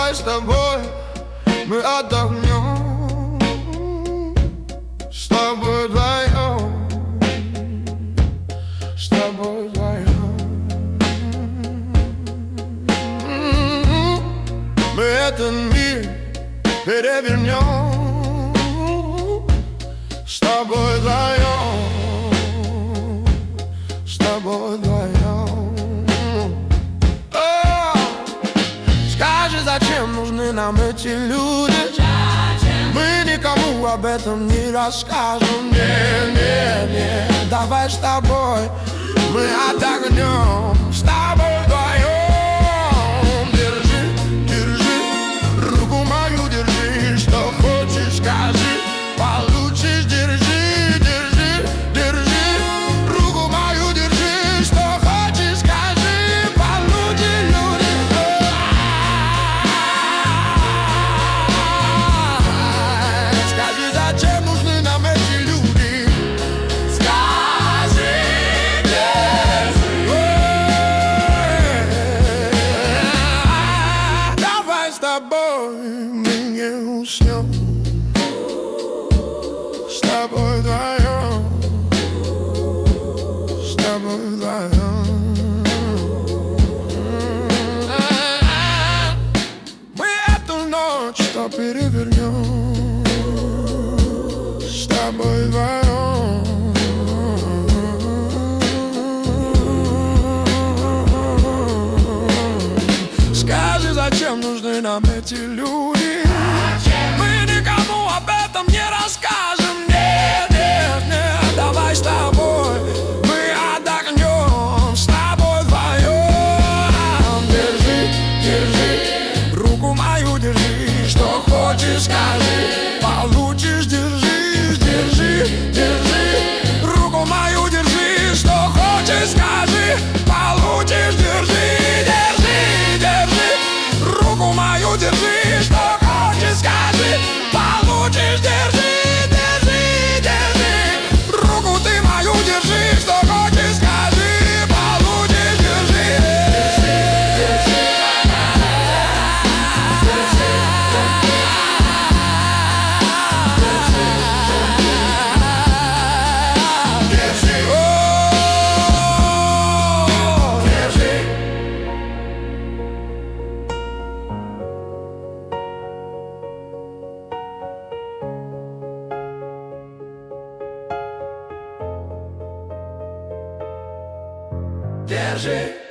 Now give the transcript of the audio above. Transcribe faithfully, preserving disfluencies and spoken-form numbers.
Давай с тобой мы отдохнем, с тобой вдвоем, с тобой вдвоем. Мы этот мир перевернем, с тобой вдвоем, с тобой вдвоем. О, скажи, зачем нужны нам эти люди? Мы никому об этом не расскажем. Не, не, не. Давай с тобой мы отдохнем, с тобой вдвоем. Держи, держи, руку мою держи, что хочешь скажи, получишь. Держи, держи, держи, руку мою держи, что хочешь скажи, получишь, люди. Скажи, зачем нужны нам эти люди? Скажи, держи. Давай с тобой мы не уснем, с тобой вдвоем, с тобой вдвоем. Мы эту ночь что перевернем, с тобой вдвоем. Скажи, зачем нужны нам эти люди? Мы никому об этом не расскажем. Нет, нет, нет. Давай с тобой мы отдохнем, с тобой вдвоем. Держи, держи, руку мою держи, что хочешь скажи, получишь. Держи, держи, держи, руку мою держи, что хочешь скажи, получишь. Держи, держи, держи, руку мою держи, что хочешь скажи, получишь. Держи, держи, держи, руку ты мою держи, что хочешь скажи, получишь. Держи, держи, держи, о, держи. Держи.